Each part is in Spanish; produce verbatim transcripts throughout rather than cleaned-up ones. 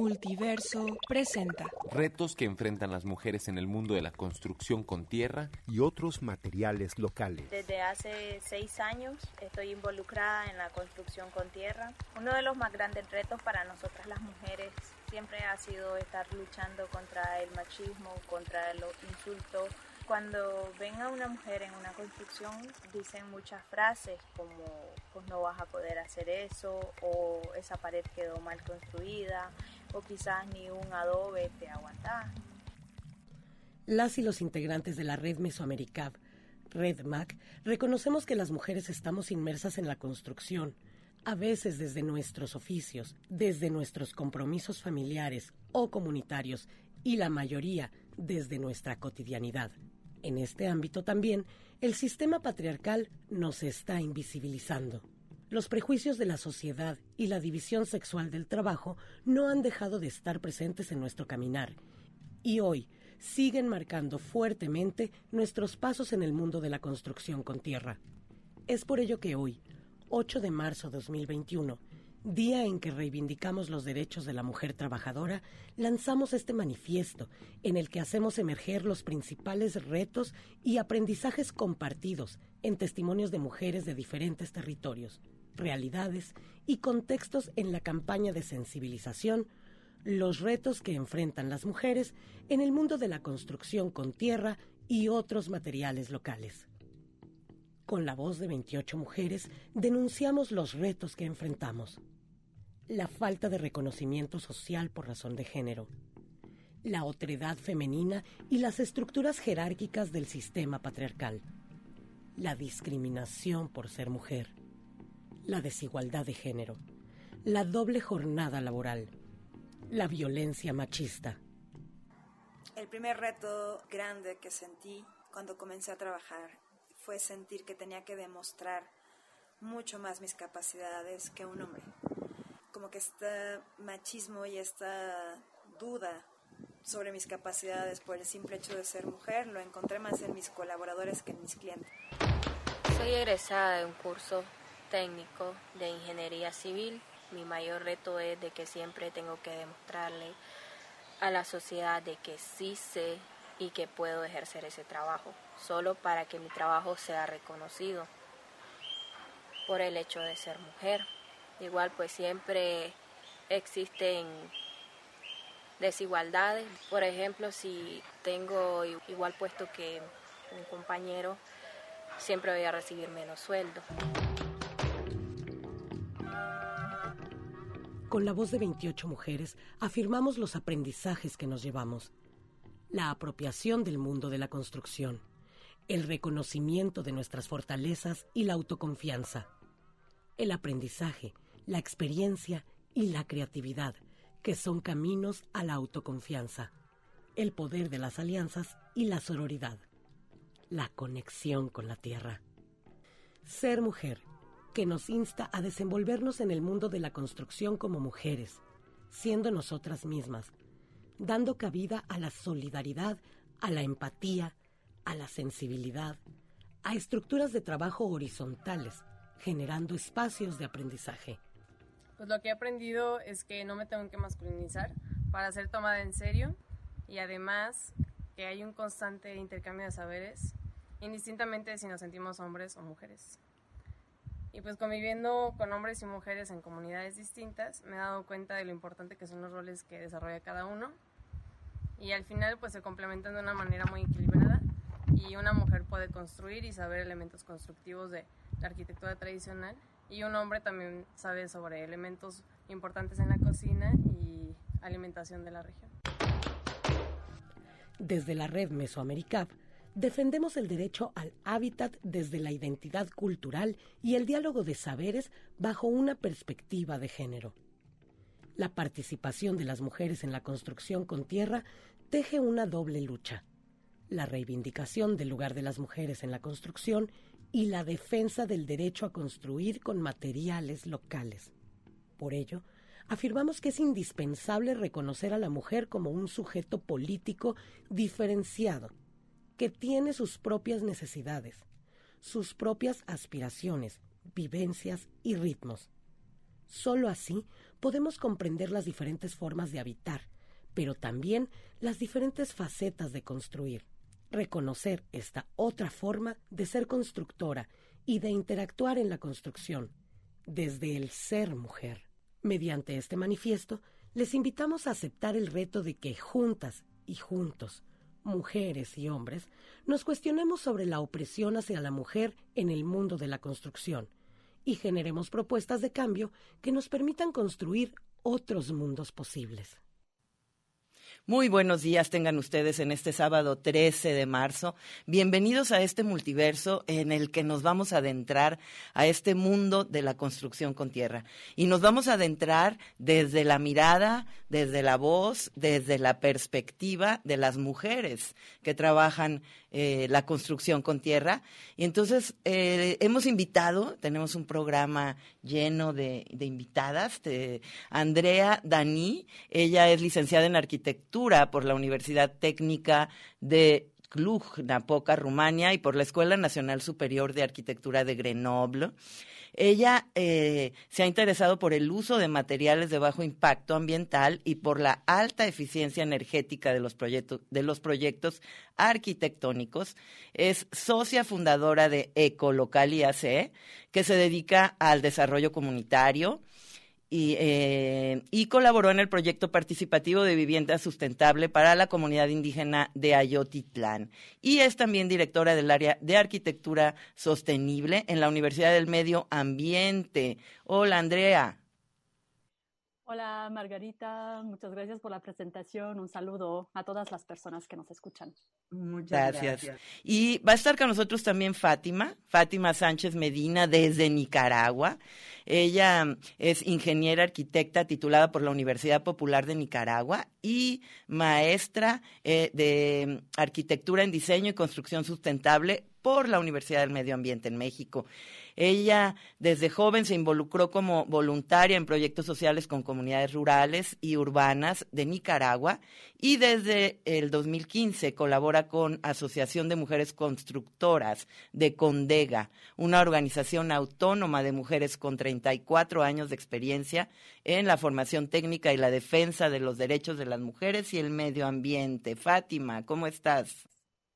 Multiverso presenta retos que enfrentan las mujeres en el mundo de la construcción con tierra y otros materiales locales. Desde hace seis años estoy involucrada en la construcción con tierra. Uno de los más grandes retos para nosotras las mujeres siempre ha sido estar luchando contra el machismo, contra los insultos. Cuando ven a una mujer en una construcción dicen muchas frases como pues no vas a poder hacer eso, o esa pared quedó mal construida, o quizás ni un adobe te aguanta. Las y los integrantes de la Red Mesoamericav, Red M A C, reconocemos que las mujeres estamos inmersas en la construcción, a veces desde nuestros oficios, desde nuestros compromisos familiares o comunitarios, y la mayoría desde nuestra cotidianidad. En este ámbito también, el sistema patriarcal nos está invisibilizando. Los prejuicios de la sociedad y la división sexual del trabajo no han dejado de estar presentes en nuestro caminar, y hoy siguen marcando fuertemente nuestros pasos en el mundo de la construcción con tierra. Es por ello que hoy, ocho de marzo de dos mil veintiuno, día en que reivindicamos los derechos de la mujer trabajadora, lanzamos este manifiesto en el que hacemos emerger los principales retos y aprendizajes compartidos en testimonios de mujeres de diferentes territorios, realidades y contextos en la campaña de sensibilización, los retos que enfrentan las mujeres en el mundo de la construcción con tierra y otros materiales locales. Con la voz de veintiocho mujeres, denunciamos los retos que enfrentamos. La falta de reconocimiento social por razón de género, la otredad femenina y las estructuras jerárquicas del sistema patriarcal, la discriminación por ser mujer, la desigualdad de género, la doble jornada laboral, la violencia machista. El primer reto grande que sentí cuando comencé a trabajar fue sentir que tenía que demostrar mucho más mis capacidades que un hombre. Como que este machismo y esta duda sobre mis capacidades por el simple hecho de ser mujer lo encontré más en mis colaboradores que en mis clientes. Soy egresada de un curso técnico de ingeniería civil. Mi mayor reto es de que siempre tengo que demostrarle a la sociedad de que sí sé y que puedo ejercer ese trabajo, solo para que mi trabajo sea reconocido por el hecho de ser mujer. Igual pues siempre existen desigualdades. Por ejemplo, si tengo igual puesto que un compañero, siempre voy a recibir menos sueldo. Con la voz de veintiocho mujeres, afirmamos los aprendizajes que nos llevamos. La apropiación del mundo de la construcción, el reconocimiento de nuestras fortalezas y la autoconfianza, el aprendizaje, la experiencia y la creatividad, que son caminos a la autoconfianza, el poder de las alianzas y la sororidad, la conexión con la tierra. Ser mujer, que nos insta a desenvolvernos en el mundo de la construcción como mujeres, siendo nosotras mismas, dando cabida a la solidaridad, a la empatía, a la sensibilidad, a estructuras de trabajo horizontales, generando espacios de aprendizaje. Pues lo que he aprendido es que no me tengo que masculinizar para ser tomada en serio, y además que hay un constante intercambio de saberes, indistintamente si nos sentimos hombres o mujeres. Y pues conviviendo con hombres y mujeres en comunidades distintas, me he dado cuenta de lo importante que son los roles que desarrolla cada uno, y al final pues se complementan de una manera muy equilibrada, y una mujer puede construir y saber elementos constructivos de la arquitectura tradicional, y un hombre también sabe sobre elementos importantes en la cocina y alimentación de la región. Desde la Red Mesoamericav, defendemos el derecho al hábitat desde la identidad cultural y el diálogo de saberes bajo una perspectiva de género. La participación de las mujeres en la construcción con tierra teje una doble lucha: la reivindicación del lugar de las mujeres en la construcción y la defensa del derecho a construir con materiales locales. Por ello, afirmamos que es indispensable reconocer a la mujer como un sujeto político diferenciado, que tiene sus propias necesidades, sus propias aspiraciones, vivencias y ritmos. Solo así podemos comprender las diferentes formas de habitar, pero también las diferentes facetas de construir. Reconocer esta otra forma de ser constructora y de interactuar en la construcción, desde el ser mujer. Mediante este manifiesto, les invitamos a aceptar el reto de que juntas y juntos, mujeres y hombres, nos cuestionemos sobre la opresión hacia la mujer en el mundo de la construcción y generemos propuestas de cambio que nos permitan construir otros mundos posibles. Muy buenos días tengan ustedes en este sábado trece de marzo. Bienvenidos a este multiverso en el que nos vamos a adentrar a este mundo de la construcción con tierra. Y nos vamos a adentrar desde la mirada, desde la voz, desde la perspectiva de las mujeres que trabajan eh, la construcción con tierra. Y entonces eh, hemos invitado, tenemos un programa lleno de, de invitadas, de Andrea Dani. Ella es licenciada en arquitectura por la Universidad Técnica de Cluj-Napoca, Rumania, y por la Escuela Nacional Superior de Arquitectura de Grenoble. Ella eh, se ha interesado por el uso de materiales de bajo impacto ambiental y por la alta eficiencia energética de los proyectos, de los proyectos arquitectónicos. Es socia fundadora de Ecolocal I A C, que se dedica al desarrollo comunitario, Y, eh, y colaboró en el proyecto participativo de vivienda sustentable para la comunidad indígena de Ayotitlán. Y es también directora del área de arquitectura sostenible en la Universidad del Medio Ambiente. Hola, Andrea. Hola, Margarita. Muchas gracias por la presentación. Un saludo a todas las personas que nos escuchan. Muchas gracias. gracias. Y va a estar con nosotros también Fátima, Fátima Sánchez Medina desde Nicaragua. Ella es ingeniera arquitecta titulada por la Universidad Popular de Nicaragua y maestra eh, de arquitectura en diseño y construcción sustentable por la Universidad del Medio Ambiente en México. Ella desde joven se involucró como voluntaria en proyectos sociales con comunidades rurales y urbanas de Nicaragua y desde el dos mil quince colabora con Asociación de Mujeres Constructoras de Condega, una organización autónoma de mujeres con treinta y cuatro años de experiencia en la formación técnica y la defensa de los derechos de las mujeres y el medio ambiente. Fátima, ¿cómo estás?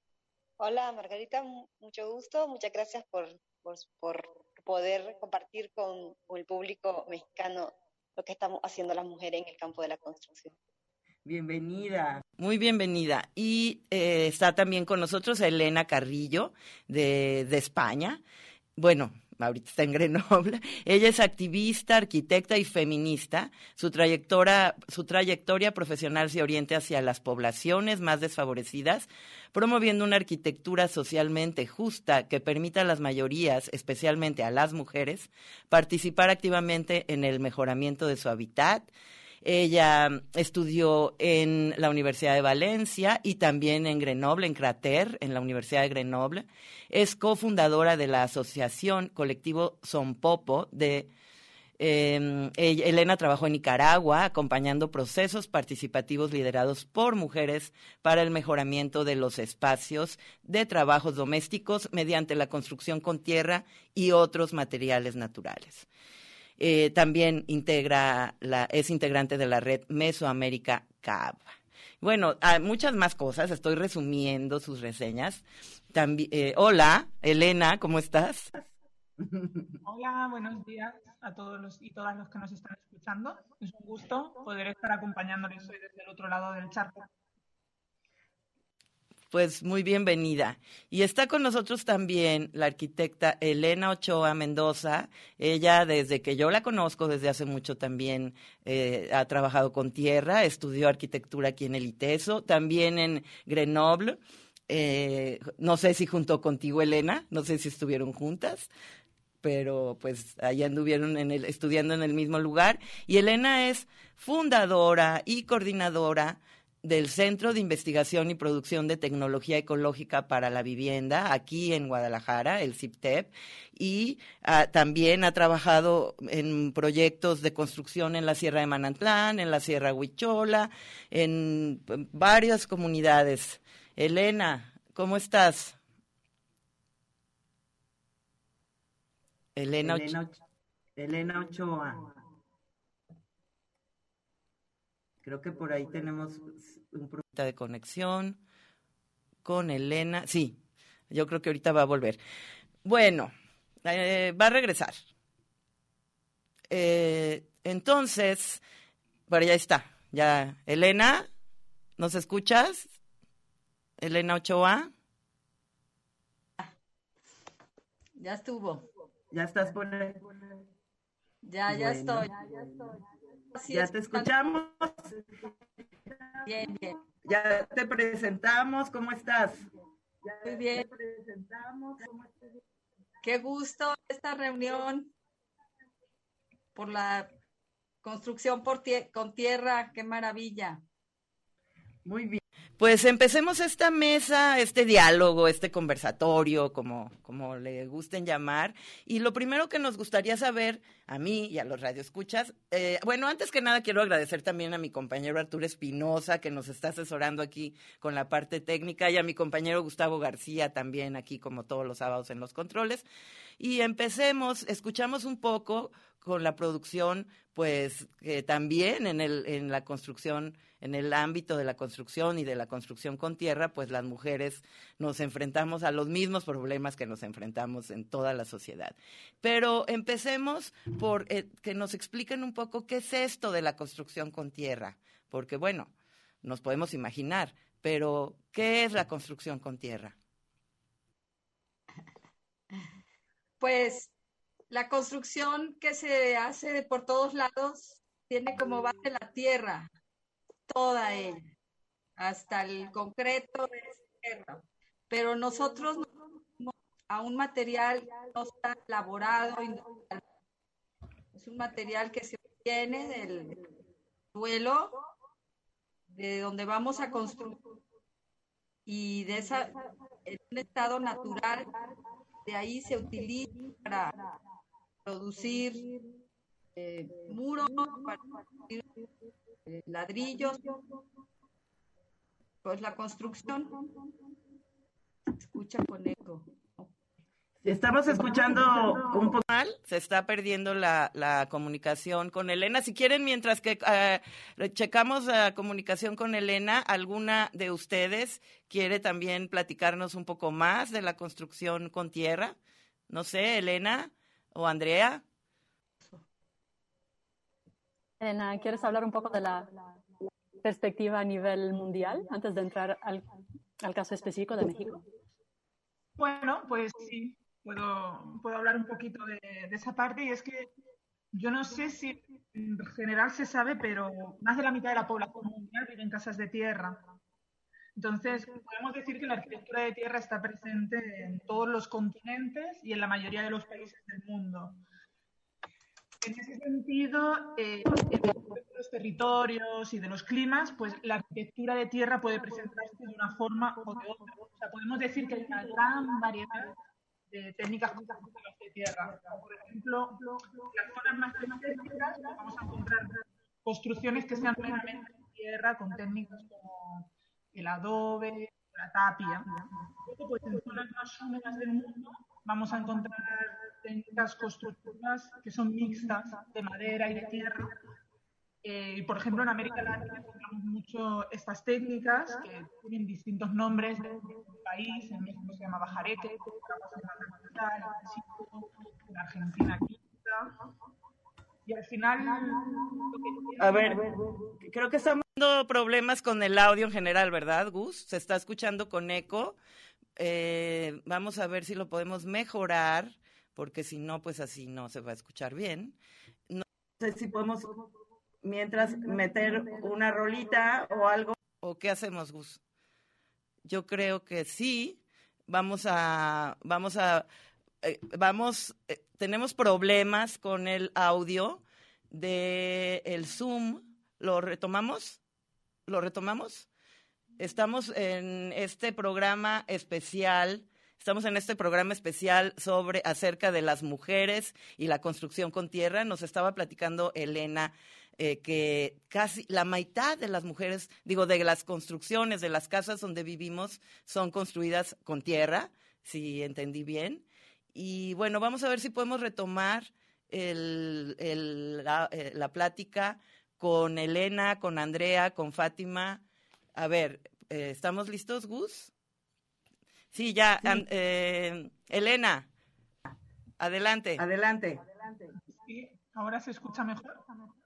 Hola Margarita, mucho gusto, muchas gracias por, por, por poder compartir con, con el público mexicano lo que estamos haciendo las mujeres en el campo de la construcción. Bienvenida. Muy bienvenida. Y eh, está también con nosotros Elena Carrillo de, de España. Bueno, ahorita está en Grenoble. Ella es activista, arquitecta y feminista. Su trayectoria, su trayectoria profesional se orienta hacia las poblaciones más desfavorecidas, promoviendo una arquitectura socialmente justa que permita a las mayorías, especialmente a las mujeres, participar activamente en el mejoramiento de su hábitat. Ella estudió en la Universidad de Valencia y también en Grenoble, en Crater, en la Universidad de Grenoble. Es cofundadora de la asociación Colectivo Sompopo de eh, Elena trabajó en Nicaragua acompañando procesos participativos liderados por mujeres para el mejoramiento de los espacios de trabajos domésticos mediante la construcción con tierra y otros materiales naturales. Eh, también integra la, es integrante de la red Mesoamérica C A B. Bueno, hay muchas más cosas, estoy resumiendo sus reseñas. También, eh, hola, Elena, ¿cómo estás? Hola, buenos días a todos los y todas los que nos están escuchando. Es un gusto poder estar acompañándoles hoy desde el otro lado del charco. Pues muy bienvenida. Y está con nosotros también la arquitecta Elena Ochoa Mendoza. Ella, desde que yo la conozco, desde hace mucho también eh, ha trabajado con tierra, estudió arquitectura aquí en el ITESO, también en Grenoble. Eh, no sé si junto contigo, Elena, no sé si estuvieron juntas, pero pues ahí anduvieron en el, estudiando en el mismo lugar. Y Elena es fundadora y coordinadora del Centro de Investigación y Producción de Tecnología Ecológica para la Vivienda, aquí en Guadalajara, el CIPTEP, y uh, también ha trabajado en proyectos de construcción en la Sierra de Manantlán, en la Sierra Huichola, en, en varias comunidades. Elena, ¿cómo estás? Elena, Elena, Elena Ochoa. Creo que por ahí tenemos un problema de conexión con Elena. Sí, yo creo que ahorita va a volver. Bueno, eh, va a regresar. Eh, entonces, bueno, ya está. Ya, Elena, ¿nos escuchas? Elena Ochoa. Ya estuvo. Ya estás por ahí. Ya, ya Bueno. estoy. Ya, estoy. Así Ya es. te escuchamos. Bien, bien. Ya te presentamos. ¿Cómo estás? Muy bien. Qué gusto esta reunión por la construcción por tie- con tierra. Qué maravilla. Muy bien. Pues empecemos esta mesa, este diálogo, este conversatorio, como, como le gusten llamar. Y lo primero que nos gustaría saber, a mí y a los radioescuchas, eh, bueno, antes que nada quiero agradecer también a mi compañero Arturo Espinosa, que nos está asesorando aquí con la parte técnica, y a mi compañero Gustavo García también aquí como todos los sábados en los controles. Y empecemos, escuchamos un poco con la producción, pues que también en el en la construcción, en el ámbito de la construcción y de la construcción con tierra, pues las mujeres nos enfrentamos a los mismos problemas que nos enfrentamos en toda la sociedad. Pero empecemos por eh, que nos expliquen un poco qué es esto de la construcción con tierra, porque bueno, nos podemos imaginar, pero ¿qué es la construcción con tierra? Pues la construcción que se hace por todos lados tiene como base la tierra, toda ella, hasta el concreto es tierra. Pero nosotros no tenemos a un material que no está elaborado, industrial. Es un material que se obtiene del suelo, de donde vamos a construir, y de esa, en un estado natural, de ahí se utiliza para producir eh, muros, para producir eh, ladrillos. Pues la construcción se escucha con eco. Estamos escuchando un poco mal, se está perdiendo la, la comunicación con Elena. Si quieren, mientras que uh, checamos la comunicación con Elena, ¿alguna de ustedes quiere también platicarnos un poco más de la construcción con tierra? No sé, Elena o Andrea. Elena, ¿quieres hablar un poco de la perspectiva a nivel mundial antes de entrar al, al caso específico de México? Bueno, pues sí. Puedo, puedo hablar un poquito de, de esa parte, y es que yo no sé si en general se sabe, pero más de la mitad de la población mundial vive en casas de tierra. Entonces, podemos decir que la arquitectura de tierra está presente en todos los continentes y en la mayoría de los países del mundo. En ese sentido, eh, en los territorios y de los climas, pues la arquitectura de tierra puede presentarse de una forma o de otra. O sea, podemos decir que hay una gran variedad de técnicas constructivas de tierra. Por ejemplo, en las zonas más desérticas vamos a encontrar construcciones que sean plenamente de tierra, con técnicas como el adobe, la tapia. Luego, pues en zonas más húmedas del mundo vamos a encontrar técnicas constructivas que son mixtas, de madera y de tierra. Eh, por ejemplo, en América Latina encontramos mucho estas técnicas que tienen distintos nombres de un país. En México se llama bajareque, en México, en Argentina quinta. Y al final... A ver, creo que estamos teniendo problemas con el audio en general, ¿verdad, Gus? Se está escuchando con eco. Eh, vamos a ver si lo podemos mejorar, porque si no, pues así no se va a escuchar bien. No sé si podemos... mientras meter una rolita o algo. ¿O qué hacemos, Gus? Yo creo que sí. Vamos a, vamos a, eh, vamos, eh, tenemos problemas con el audio de el Zoom. ¿Lo retomamos? ¿Lo retomamos? Estamos en este programa especial. Estamos en este programa especial sobre acerca de las mujeres y la construcción con tierra. Nos estaba platicando Elena eh, que casi la mitad de las mujeres, digo, de las construcciones, de las casas donde vivimos, son construidas con tierra, si entendí bien. Y bueno, vamos a ver si podemos retomar el, el, la, eh, la plática con Elena, con Andrea, con Fátima. A ver, eh, ¿estamos listos, Gus? Sí, ya. Sí. An, eh, Elena, adelante. Adelante. Sí, ahora se escucha mejor.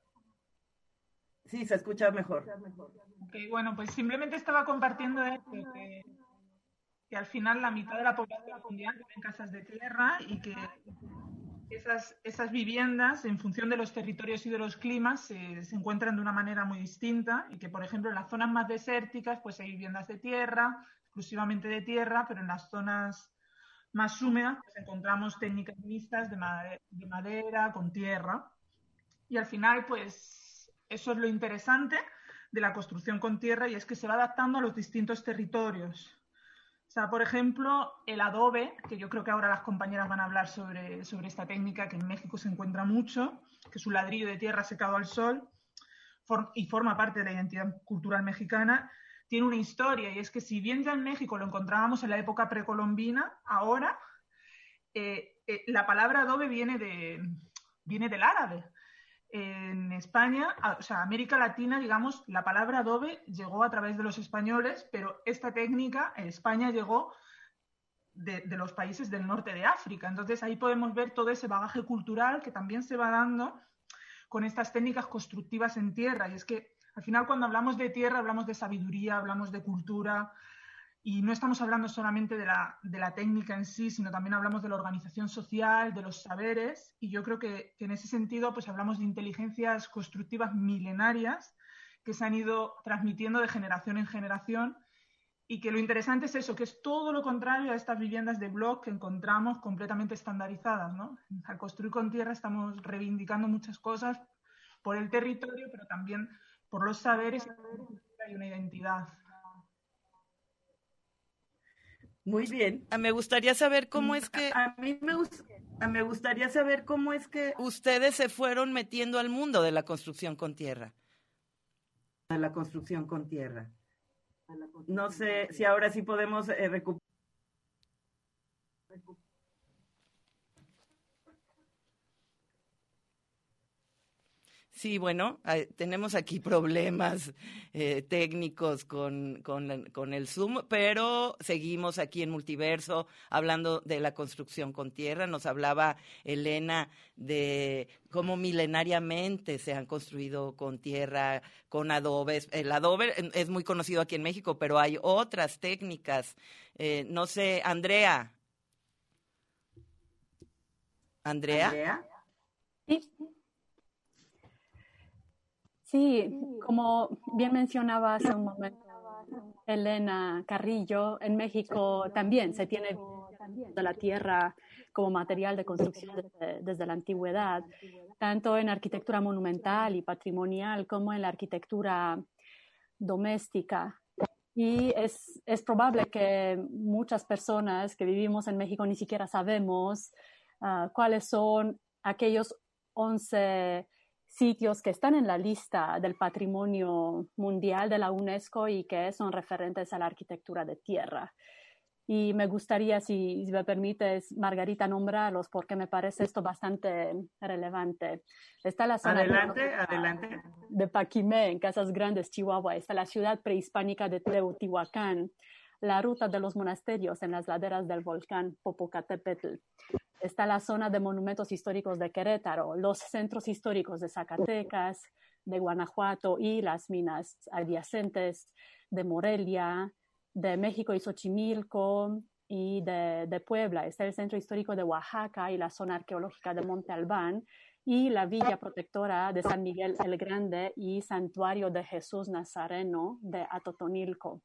Sí, se escucha mejor. Okay, bueno, pues simplemente estaba compartiendo esto, que, que al final la mitad de la población mundial vive en casas de tierra y que esas, esas viviendas, en función de los territorios y de los climas, se, se encuentran de una manera muy distinta y que, por ejemplo, en las zonas más desérticas pues hay viviendas de tierra, exclusivamente de tierra, pero en las zonas más húmedas pues encontramos técnicas mixtas de madera, de madera con tierra. Y al final, pues, eso es lo interesante de la construcción con tierra, y es que se va adaptando a los distintos territorios. O sea, por ejemplo, el adobe, que yo creo que ahora las compañeras van a hablar sobre, sobre esta técnica que en México se encuentra mucho, que es un ladrillo de tierra secado al sol for, y forma parte de la identidad cultural mexicana, tiene una historia, y es que si bien ya en México lo encontrábamos en la época precolombina, ahora eh, eh, la palabra adobe viene, de, viene del árabe. En España, o sea, América Latina, digamos, la palabra adobe llegó a través de los españoles, pero esta técnica en España llegó de, de los países del norte de África. Entonces ahí podemos ver todo ese bagaje cultural que también se va dando con estas técnicas constructivas en tierra. Y es que al final cuando hablamos de tierra hablamos de sabiduría, hablamos de cultura, y no estamos hablando solamente de la, de la técnica en sí, sino también hablamos de la organización social, de los saberes, y yo creo que, que en ese sentido pues hablamos de inteligencias constructivas milenarias que se han ido transmitiendo de generación en generación, y que lo interesante es eso, que es todo lo contrario a estas viviendas de bloc que encontramos completamente estandarizadas, ¿no? Al construir con tierra estamos reivindicando muchas cosas por el territorio, pero también por los saberes y una identidad. Muy bien. Me gustaría saber cómo es que... A mí me, me gustaría saber cómo es que ustedes se fueron metiendo al mundo de la construcción con tierra. De la construcción con tierra. No sé si ahora sí podemos eh, recuperar. Sí, bueno, eh, tenemos aquí problemas eh, técnicos con, con, con el Zoom, pero seguimos aquí en Multiverso hablando de la construcción con tierra. Nos hablaba Elena de cómo milenariamente se han construido con tierra, con adobes. El adobe es muy conocido aquí en México, pero hay otras técnicas. Eh, no sé, Andrea. ¿Andrea? ¿Andrea? Sí. Sí, como bien mencionaba hace un momento Elena Carrillo, en México también se tiene de la tierra como material de construcción desde, desde la antigüedad, tanto en arquitectura monumental y patrimonial como en la arquitectura doméstica. Y es, es probable que muchas personas que vivimos en México ni siquiera sabemos uh, cuáles son aquellos once sitios que están en la lista del patrimonio mundial de la UNESCO y que son referentes a la arquitectura de tierra. Y me gustaría, si, si me permites, Margarita, nombrarlos porque me parece esto bastante relevante. Está la zona adelante, de, adelante. de Paquimé, en Casas Grandes, Chihuahua. Está la ciudad prehispánica de Teotihuacán, la ruta de los monasterios en las laderas del volcán Popocatépetl. Está la zona de monumentos históricos de Querétaro, los centros históricos de Zacatecas, de Guanajuato y las minas adyacentes de Morelia, de México y Xochimilco y de, de Puebla. Está el centro histórico de Oaxaca y la zona arqueológica de Monte Albán y la villa protectora de San Miguel el Grande y Santuario de Jesús Nazareno de Atotonilco.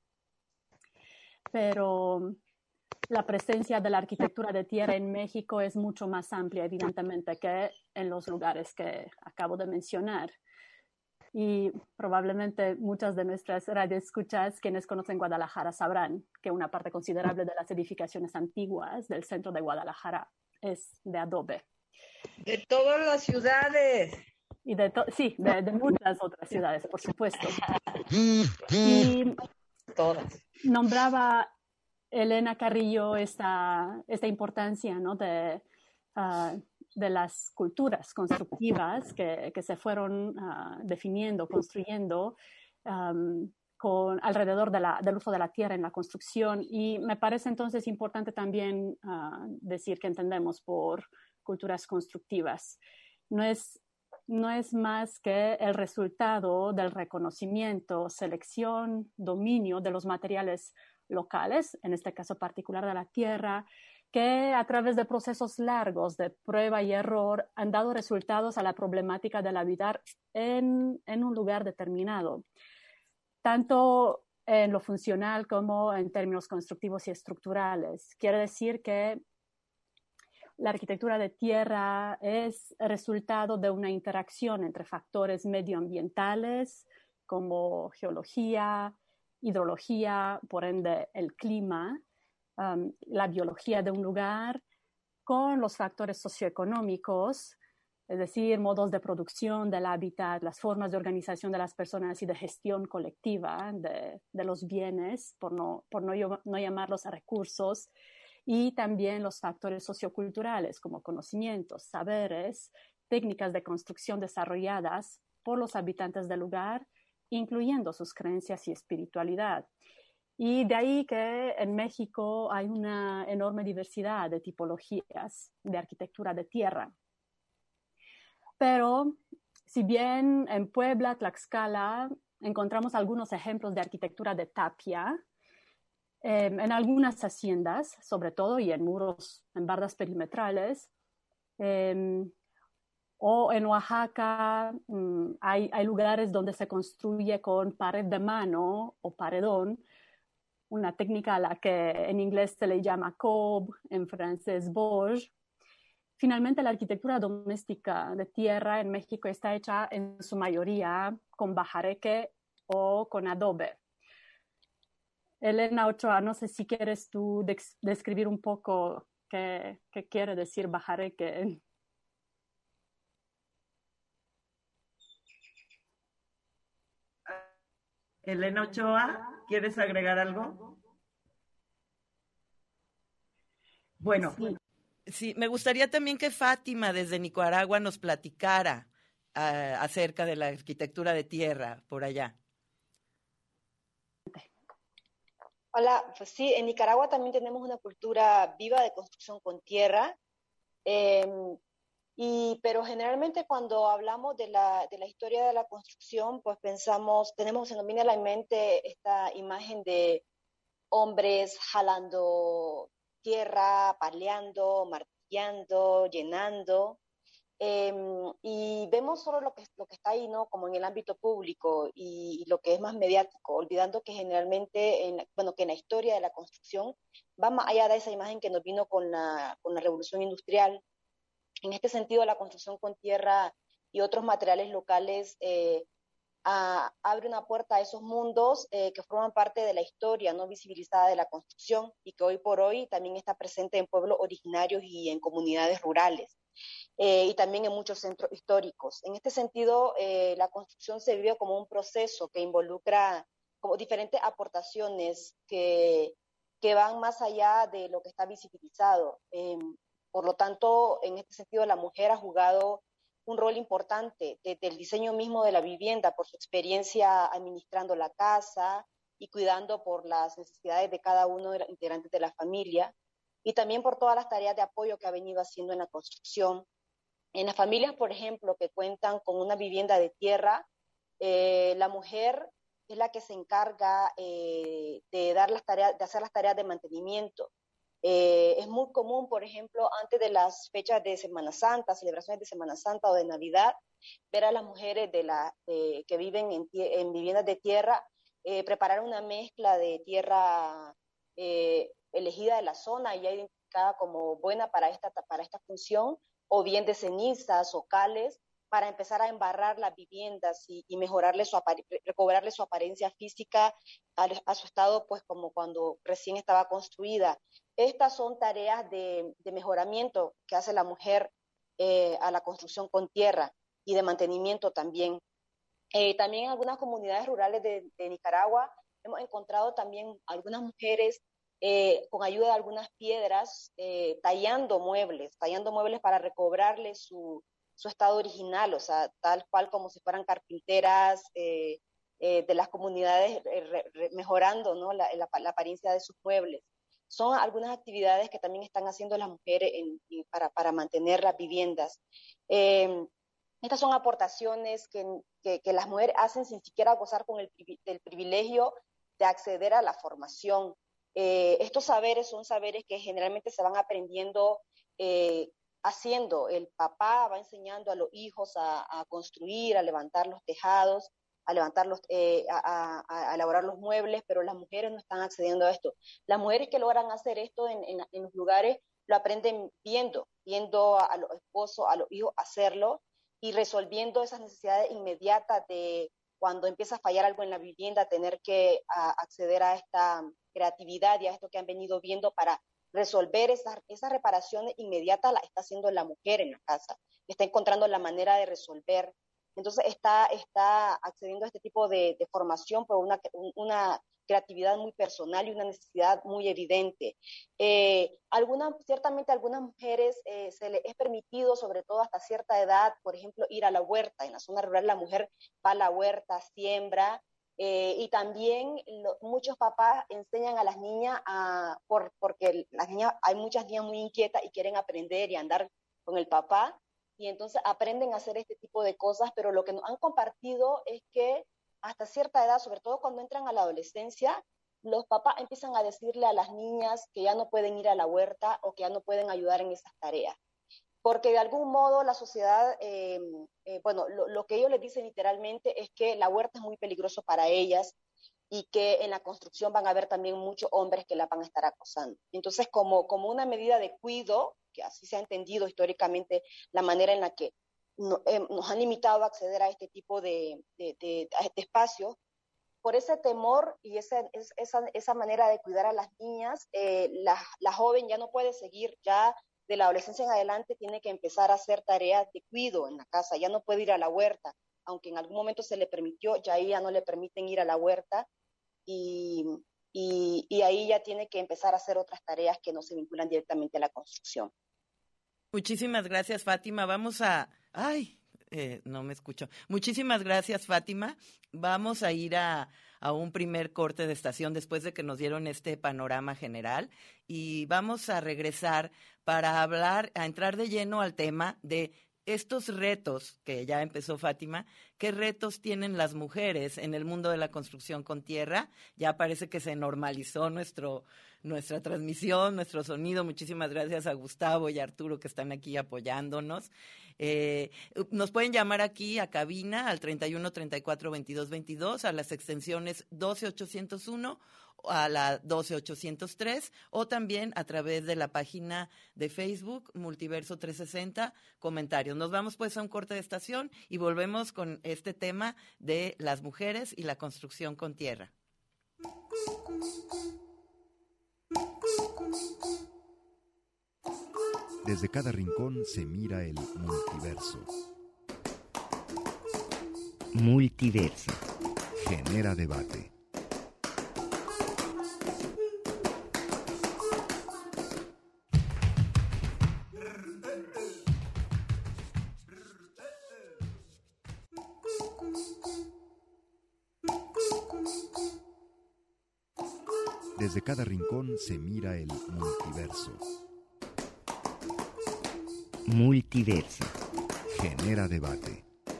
Pero la presencia de la arquitectura de tierra en México es mucho más amplia, evidentemente, que en los lugares que acabo de mencionar. Y probablemente muchas de nuestras radioescuchas, quienes conocen Guadalajara, sabrán que una parte considerable de las edificaciones antiguas del centro de Guadalajara es de adobe. De todas las ciudades. Y de to- sí, de, de muchas otras ciudades, por supuesto. Y todas. Nombraba Elena Carrillo esta, esta importancia, ¿no? de, uh, de las culturas constructivas que, que se fueron uh, definiendo, construyendo um, con, alrededor de la, del uso de la tierra en la construcción. Y me parece entonces importante también uh, decir que entendemos por culturas constructivas. No es, no es más que el resultado del reconocimiento, selección, dominio de los materiales locales, en este caso particular de la tierra, que a través de procesos largos de prueba y error han dado resultados a la problemática del habitar en, en un lugar determinado, tanto en lo funcional como en términos constructivos y estructurales. Quiere decir que la arquitectura de tierra es resultado de una interacción entre factores medioambientales como geología, hidrología, por ende el clima, um, la biología de un lugar, con los factores socioeconómicos, es decir, modos de producción del hábitat, las formas de organización de las personas y de gestión colectiva de, de los bienes, por, no, por no, no llamarlos recursos, y también los factores socioculturales como conocimientos, saberes, técnicas de construcción desarrolladas por los habitantes del lugar, incluyendo sus creencias y espiritualidad. Y de ahí que en México hay una enorme diversidad de tipologías de arquitectura de tierra. Pero si bien en Puebla, Tlaxcala, encontramos algunos ejemplos de arquitectura de tapia, eh, en algunas haciendas, sobre todo, y en muros, en bardas perimetrales, eh, o en Oaxaca um, hay, hay lugares donde se construye con pared de mano o paredón, una técnica a la que en inglés se le llama cob, en francés bourge. Finalmente, la arquitectura doméstica de tierra en México está hecha en su mayoría con bajareque o con adobe. Elena Ochoa, no sé si quieres tú de- describir un poco qué, qué quiere decir bajareque. Elena Ochoa, ¿quieres agregar algo? Bueno, sí. sí, me gustaría también que Fátima desde Nicaragua nos platicara uh, acerca de la arquitectura de tierra por allá. Hola, pues sí, en Nicaragua también tenemos una cultura viva de construcción con tierra, eh, y, pero generalmente cuando hablamos de la, de la historia de la construcción, pues pensamos, tenemos, se nos viene a la mente esta imagen de hombres jalando tierra, paleando, martillando, llenando, eh, y vemos solo lo que, lo que está ahí, ¿no? Como en el ámbito público y, y lo que es más mediático, olvidando que generalmente, en, bueno, que en la historia de la construcción va más allá de esa imagen que nos vino con la, con la revolución industrial. En este sentido, la construcción con tierra y otros materiales locales eh, a, abre una puerta a esos mundos eh, que forman parte de la historia no visibilizada de la construcción y que hoy por hoy también está presente en pueblos originarios y en comunidades rurales. Eh, y también en muchos centros históricos. En este sentido, eh, la construcción se vive como un proceso que involucra como diferentes aportaciones que, que van más allá de lo que está visibilizado. Eh, por lo tanto, en este sentido, la mujer ha jugado un rol importante desde el diseño mismo de la vivienda, por su experiencia administrando la casa y cuidando por las necesidades de cada uno de los integrantes de la familia, y también por todas las tareas de apoyo que ha venido haciendo en la construcción. En las familias, por ejemplo, que cuentan con una vivienda de tierra, eh, la mujer es la que se encarga eh, de, dar las tareas, de hacer las tareas de mantenimiento. Eh, es muy común, por ejemplo, antes de las fechas de Semana Santa, celebraciones de Semana Santa o de Navidad, ver a las mujeres de la, de, que viven en, en viviendas de tierra eh, preparar una mezcla de tierra eh, elegida de la zona y ya identificada como buena para esta, para esta función, o bien de cenizas o cales, para empezar a embarrar las viviendas y, y mejorarle su recobrarle su apariencia física a, a su estado, pues como cuando recién estaba construida. Estas son tareas de, de mejoramiento que hace la mujer eh, a la construcción con tierra y de mantenimiento también. Eh, también en algunas comunidades rurales de, de Nicaragua hemos encontrado también algunas mujeres eh, con ayuda de algunas piedras, eh, tallando muebles, tallando muebles para recobrarle su, su estado original, o sea, tal cual como si fueran carpinteras eh, eh, de las comunidades, eh, re, re, mejorando, ¿no?, la, la, la apariencia de sus muebles. Son algunas actividades que también están haciendo las mujeres en, en, para, para mantener las viviendas. Eh, estas son aportaciones que, que, que las mujeres hacen sin siquiera gozar con el, del privilegio de acceder a la formación. Eh, estos saberes son saberes que generalmente se van aprendiendo eh, haciendo. El papá va enseñando a los hijos a, a construir, a levantar los tejados, a levantar los, eh, a, a, a elaborar los muebles, pero las mujeres no están accediendo a esto. Las mujeres que logran hacer esto en, en, en los lugares lo aprenden viendo, viendo a, a los esposos, a los hijos hacerlo y resolviendo esas necesidades inmediatas de cuando empieza a fallar algo en la vivienda, tener que a, acceder a esta creatividad y a esto que han venido viendo para resolver esas, esas reparaciones inmediatas. La está haciendo la mujer en la casa, está encontrando la manera de resolver. Entonces está, está accediendo a este tipo de, de formación por una, una creatividad muy personal y una necesidad muy evidente. Eh, alguna, ciertamente a algunas mujeres eh, se les es permitido, sobre todo hasta cierta edad, por ejemplo, ir a la huerta. En la zona rural la mujer va a la huerta, siembra, eh, y también lo, muchos papás enseñan a las niñas, a, por, porque las niñas, hay muchas niñas muy inquietas y quieren aprender y andar con el papá, y entonces aprenden a hacer este tipo de cosas, pero lo que nos han compartido es que hasta cierta edad, sobre todo cuando entran a la adolescencia, los papás empiezan a decirle a las niñas que ya no pueden ir a la huerta o que ya no pueden ayudar en esas tareas. Porque de algún modo la sociedad, eh, eh, bueno, lo, lo que ellos les dicen literalmente es que la huerta es muy peligroso para ellas y que en la construcción van a haber también muchos hombres que la van a estar acosando. Entonces, como, como una medida de cuidado, que así se ha entendido históricamente la manera en la que no, eh, nos han limitado a acceder a este tipo de, de, de, a este espacio, por ese temor y esa, esa, esa manera de cuidar a las niñas, eh, la, la joven ya no puede seguir, ya de la adolescencia en adelante tiene que empezar a hacer tareas de cuidado en la casa, ya no puede ir a la huerta, aunque en algún momento se le permitió, ya ahí ya no le permiten ir a la huerta, y, y, y ahí ya tiene que empezar a hacer otras tareas que no se vinculan directamente a la construcción. Muchísimas gracias, Fátima. Vamos a... Ay, eh, no me escucho. Muchísimas gracias, Fátima. Vamos a ir a, a un primer corte de estación después de que nos dieron este panorama general y vamos a regresar para hablar, a entrar de lleno al tema de estos retos que ya empezó Fátima. ¿Qué retos tienen las mujeres en el mundo de la construcción con tierra? Ya parece que se normalizó nuestro, nuestra transmisión, nuestro sonido. Muchísimas gracias a Gustavo y a Arturo que están aquí apoyándonos. Eh, nos pueden llamar aquí a cabina al treinta y uno, treinta y cuatro, veintidós, veintidós, a las extensiones doce ochocientos uno, a la doce ochocientos tres, o también a través de la página de Facebook Multiverso trescientos sesenta, comentarios. Nos vamos pues a un corte de estación y volvemos con este tema de las mujeres y la construcción con tierra. Desde cada rincón se mira el multiverso. Multiverso. Genera debate. Desde cada rincón se mira el multiverso. Multiverso. Genera debate.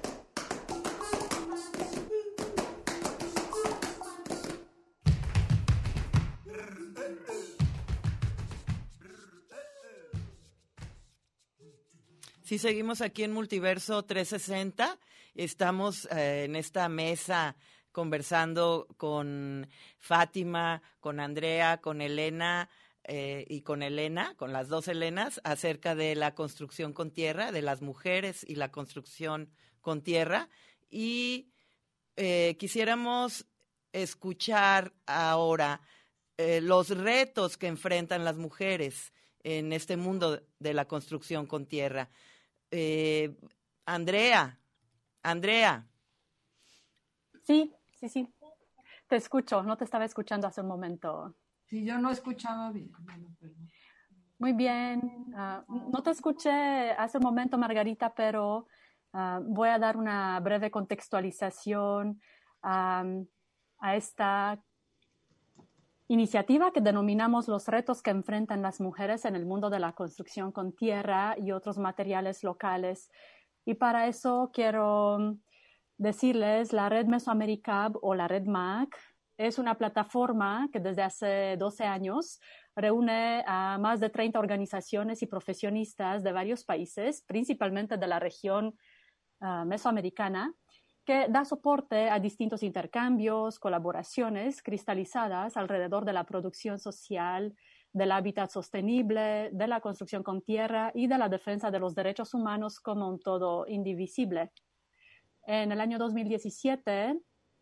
Sí, seguimos aquí en Multiverso trescientos sesenta. Estamos eh, en esta mesa conversando con Fátima, con Andrea, con Elena eh, y con Elena, con las dos Elenas, acerca de la construcción con tierra, de las mujeres y la construcción con tierra. Y eh, quisiéramos escuchar ahora eh, los retos que enfrentan las mujeres en este mundo de la construcción con tierra. Eh, Andrea, Andrea. Sí, sí, sí. Te escucho, no te estaba escuchando hace un momento. Sí, yo no escuchaba bien. Muy bien. Uh, no te escuché hace un momento, Margarita, pero uh, voy a dar una breve contextualización um, a esta iniciativa que denominamos los retos que enfrentan las mujeres en el mundo de la construcción con tierra y otros materiales locales. Y para eso quiero decirles, la Red Mesoamericab o la Red M A C es una plataforma que desde hace doce años reúne a más de treinta organizaciones y profesionistas de varios países, principalmente de la región uh, mesoamericana, que da soporte a distintos intercambios, colaboraciones cristalizadas alrededor de la producción social, del hábitat sostenible, de la construcción con tierra y de la defensa de los derechos humanos como un todo indivisible. En el año dos mil diecisiete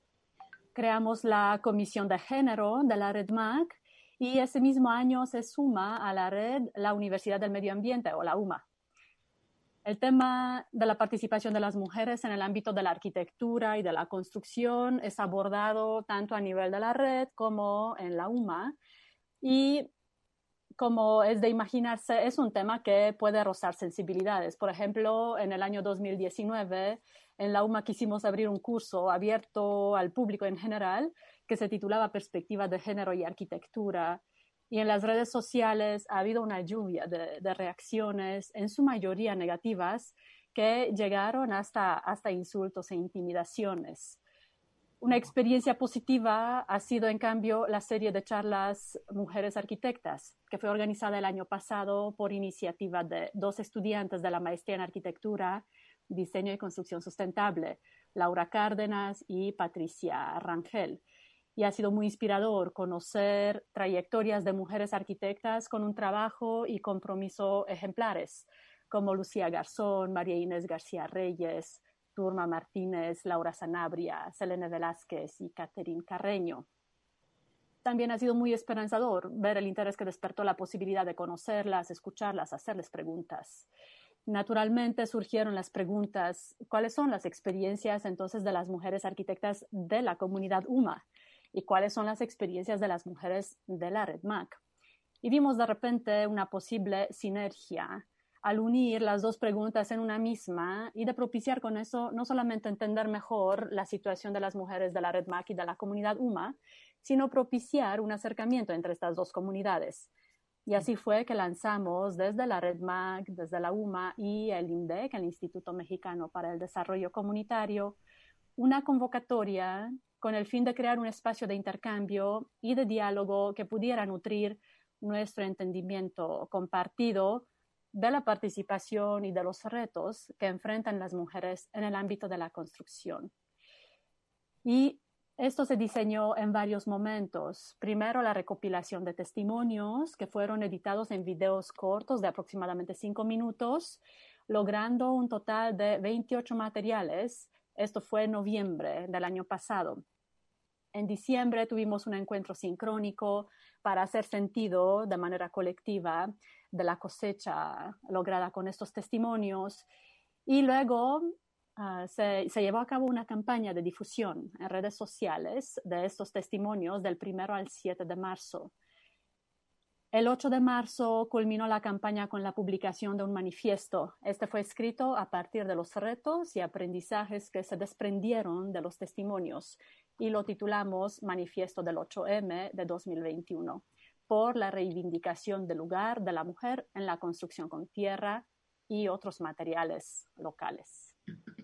creamos la Comisión de Género de la Red M A C y ese mismo año se suma a la red la Universidad del Medio Ambiente o la U M A. El tema de la participación de las mujeres en el ámbito de la arquitectura y de la construcción es abordado tanto a nivel de la red como en la U M A y, como es de imaginarse, es un tema que puede rozar sensibilidades. Por ejemplo, en el año dos mil diecinueve, en la U M A quisimos abrir un curso abierto al público en general que se titulaba Perspectiva de Género y Arquitectura. Y en las redes sociales ha habido una lluvia de, de reacciones, en su mayoría negativas, que llegaron hasta, hasta insultos e intimidaciones. Una experiencia positiva ha sido, en cambio, la serie de charlas Mujeres Arquitectas, que fue organizada el año pasado por iniciativa de dos estudiantes de la maestría en Arquitectura, Diseño y Construcción Sustentable, Laura Cárdenas y Patricia Rangel. Y ha sido muy inspirador conocer trayectorias de mujeres arquitectas con un trabajo y compromiso ejemplares, como Lucía Garzón, María Inés García Reyes, Turma Martínez, Laura Sanabria, Selene Velázquez y Catherine Carreño. También ha sido muy esperanzador ver el interés que despertó la posibilidad de conocerlas, escucharlas, hacerles preguntas. Naturalmente surgieron las preguntas, ¿cuáles son las experiencias entonces de las mujeres arquitectas de la comunidad U M A? ¿Y cuáles son las experiencias de las mujeres de la Red M A C? Y vimos de repente una posible sinergia al unir las dos preguntas en una misma y de propiciar con eso no solamente entender mejor la situación de las mujeres de la Red M A C y de la comunidad U M A, sino propiciar un acercamiento entre estas dos comunidades. Y así fue que lanzamos desde la Red M A C, desde la U M A y el INDEC, el Instituto Mexicano para el Desarrollo Comunitario, una convocatoria con el fin de crear un espacio de intercambio y de diálogo que pudiera nutrir nuestro entendimiento compartido de la participación y de los retos que enfrentan las mujeres en el ámbito de la construcción. Y esto se diseñó en varios momentos. Primero, la recopilación de testimonios que fueron editados en videos cortos de aproximadamente cinco minutos, logrando un total de veintiocho materiales. Esto fue en noviembre del año pasado. En diciembre tuvimos un encuentro sincrónico para hacer sentido de manera colectiva de la cosecha lograda con estos testimonios. Y luego uh, se, se llevó a cabo una campaña de difusión en redes sociales de estos testimonios del primero al siete de marzo. El ocho de marzo culminó la campaña con la publicación de un manifiesto. Este fue escrito a partir de los retos y aprendizajes que se desprendieron de los testimonios y lo titulamos Manifiesto del ocho eme de dos mil veintiuno, por la reivindicación del lugar de la mujer en la construcción con tierra y otros materiales locales.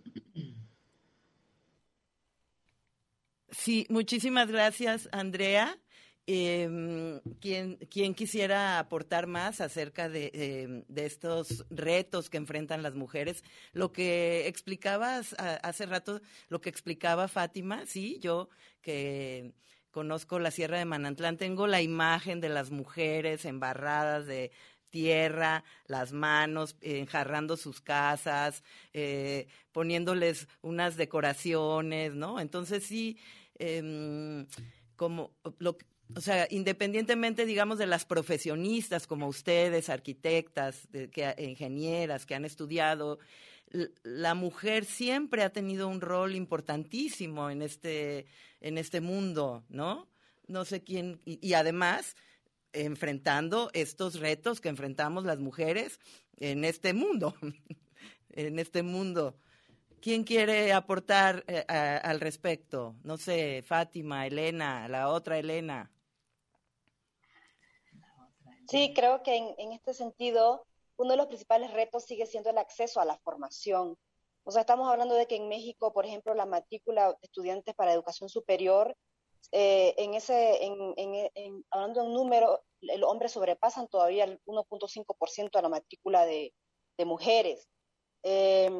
Sí, muchísimas gracias, Andrea. Eh, ¿quién, ¿Quién quisiera aportar más acerca de, eh, de estos retos que enfrentan las mujeres? Lo que explicabas a, hace rato, lo que explicaba Fátima, sí, yo que conozco la Sierra de Manantlán, tengo la imagen de las mujeres embarradas de tierra, las manos, eh, enjarrando sus casas, eh, poniéndoles unas decoraciones, ¿no? Entonces sí, eh, como lo que O sea, independientemente, digamos, de las profesionistas como ustedes, arquitectas, de, que, ingenieras que han estudiado, la mujer siempre ha tenido un rol importantísimo en este, en este mundo, ¿no? No sé quién, y, y además enfrentando estos retos que enfrentamos las mujeres en este mundo, en este mundo. ¿Quién quiere aportar eh, a, al respecto? No sé, Fátima, Elena, la otra Elena. Sí, creo que en, en este sentido, uno de los principales retos sigue siendo el acceso a la formación. O sea, estamos hablando de que en México, por ejemplo, la matrícula de estudiantes para educación superior, eh, en ese, en, en, en, hablando en número, el hombre sobrepasan todavía el uno punto cinco por ciento a la matrícula de, de mujeres. Eh,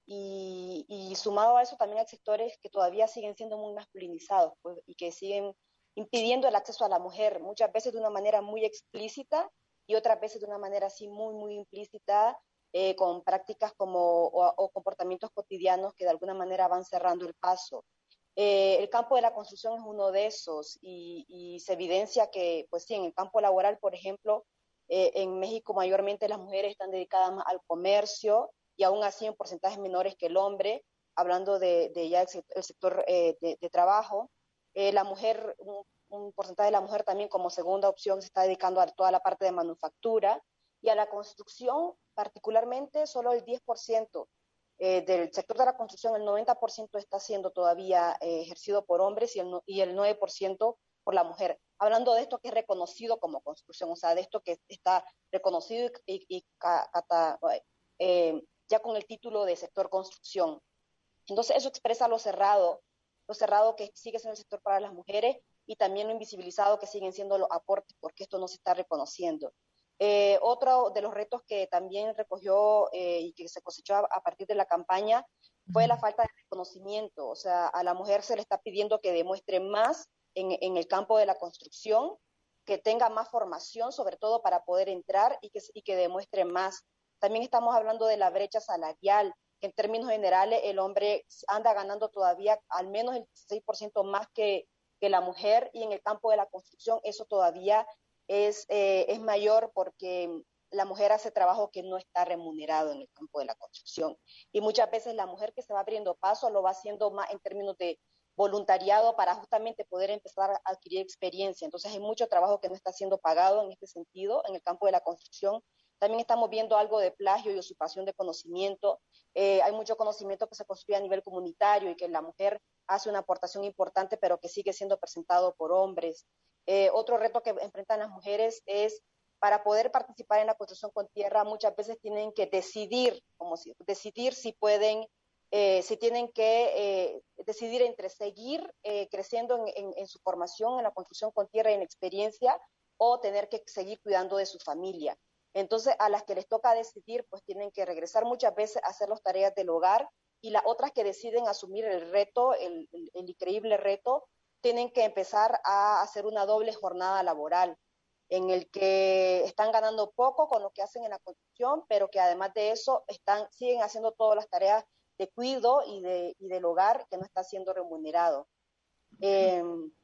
y, y sumado a eso también hay sectores que todavía siguen siendo muy masculinizados, pues, y que siguen impidiendo el acceso a la mujer, muchas veces de una manera muy explícita y otras veces de una manera así muy, muy implícita, eh, con prácticas como, o, o comportamientos cotidianos que de alguna manera van cerrando el paso. Eh, el campo de la construcción es uno de esos y, y se evidencia que, pues sí, en el campo laboral, por ejemplo, eh, en México mayormente las mujeres están dedicadas más al comercio y aún así en porcentajes menores que el hombre, hablando de, de ya el sector, el sector eh, de, de trabajo. Eh, la mujer, un, un porcentaje de la mujer también como segunda opción se está dedicando a toda la parte de manufactura y a la construcción particularmente solo el diez por ciento eh, del sector de la construcción, el noventa por ciento está siendo todavía eh, ejercido por hombres y el, y el nueve por ciento por la mujer. Hablando de esto que es reconocido como construcción, o sea, de esto que está reconocido y, y, y cata, eh, ya con el título de sector construcción. Entonces eso expresa lo cerrado, lo cerrado que sigue siendo el sector para las mujeres y también lo invisibilizado que siguen siendo los aportes, porque esto no se está reconociendo. Eh, otro de los retos que también recogió eh, y que se cosechó a, a partir de la campaña fue la falta de reconocimiento. O sea, a la mujer se le está pidiendo que demuestre más en, en el campo de la construcción, que tenga más formación, sobre todo para poder entrar y que, y que demuestre más. También estamos hablando de la brecha salarial, que en términos generales el hombre anda ganando todavía al menos el dieciséis por ciento más que, que la mujer, y en el campo de la construcción eso todavía es, eh, es mayor porque la mujer hace trabajo que no está remunerado en el campo de la construcción. Y muchas veces la mujer que se va abriendo paso lo va haciendo más en términos de voluntariado para justamente poder empezar a adquirir experiencia. Entonces hay mucho trabajo que no está siendo pagado en este sentido, en el campo de la construcción. También estamos viendo algo de plagio y usurpación de conocimiento. Eh, hay mucho conocimiento que se construye a nivel comunitario y que la mujer hace una aportación importante, pero que sigue siendo presentado por hombres. Eh, otro reto que enfrentan las mujeres es, para poder participar en la construcción con tierra, muchas veces tienen que decidir, como si, decidir si pueden, eh, si tienen que eh, decidir entre seguir eh, creciendo en, en, en su formación en la construcción con tierra y en experiencia, o tener que seguir cuidando de su familia. Entonces, a las que les toca decidir, pues tienen que regresar muchas veces a hacer las tareas del hogar, y las otras que deciden asumir el reto, el, el, el increíble reto, tienen que empezar a hacer una doble jornada laboral, en el que están ganando poco con lo que hacen en la construcción, pero que además de eso están, siguen haciendo todas las tareas de cuidado y, de, y del hogar que no está siendo remunerado. Eh,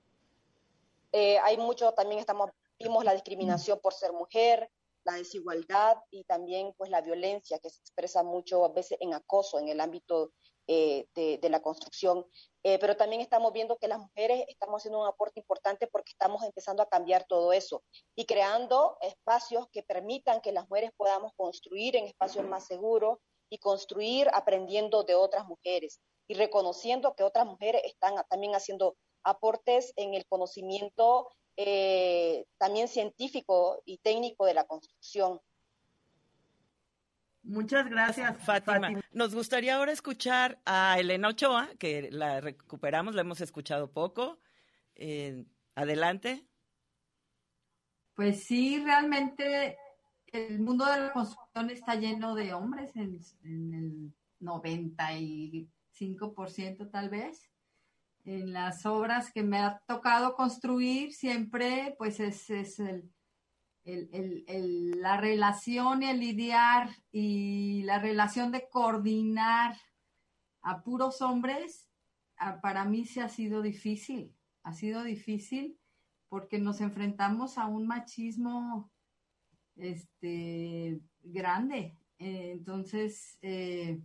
eh, hay mucho, también estamos, vimos la discriminación por ser mujer, la desigualdad y también pues la violencia que se expresa mucho a veces en acoso en el ámbito eh, de, de la construcción. Eh, pero también estamos viendo que las mujeres estamos haciendo un aporte importante porque estamos empezando a cambiar todo eso y creando espacios que permitan que las mujeres podamos construir en espacios más seguros y construir aprendiendo de otras mujeres y reconociendo que otras mujeres están también haciendo aportes en el conocimiento eh, también científico y técnico de la construcción. Muchas gracias, Fátima. Fátima. Nos gustaría ahora escuchar a Elena Ochoa, que la recuperamos, la hemos escuchado poco. Eh, adelante. Pues sí, realmente el mundo de la construcción está lleno de hombres, en, en el noventa y cinco por ciento tal vez. En las obras que me ha tocado construir siempre, pues es, es el, el, el, el, la relación y el lidiar y la relación de coordinar a puros hombres, a, para mí sí ha sido difícil, ha sido difícil porque nos enfrentamos a un machismo este, grande. Eh, entonces, eh,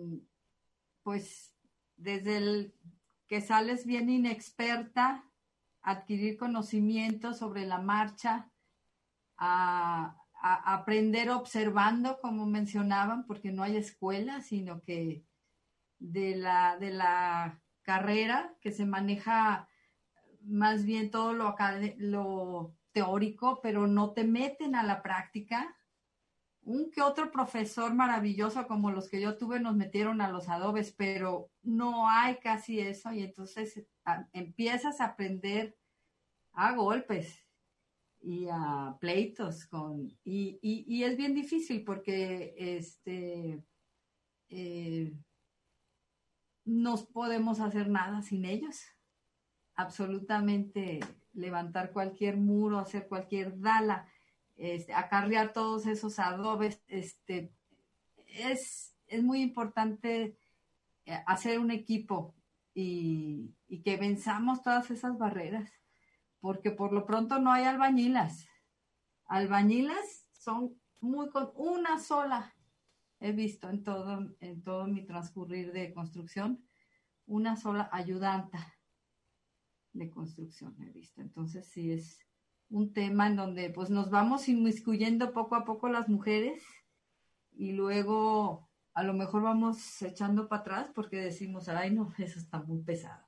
pues desde el que sales bien inexperta adquirir conocimiento sobre la marcha, a, a aprender observando, como mencionaban, porque no hay escuela, sino que de la, de la carrera que se maneja más bien todo lo, lo teórico, pero no te meten a la práctica. Un que otro profesor maravilloso como los que yo tuve nos metieron a los adobes, pero no hay casi eso, y entonces a, empiezas a aprender a golpes y a pleitos con y, y, y es bien difícil porque este eh, no podemos hacer nada sin ellos. Absolutamente levantar cualquier muro, hacer cualquier dala, este, acarrear todos esos adobes, este, es, es muy importante hacer un equipo y, y que venzamos todas esas barreras, porque por lo pronto no hay albañilas. Albañilas son muy con una sola, he visto en todo, en todo mi transcurrir de construcción, una sola ayudanta de construcción he visto. Entonces sí es un tema en donde pues nos vamos inmiscuyendo poco a poco las mujeres y luego a lo mejor vamos echando para atrás porque decimos, ay no, eso está muy pesado.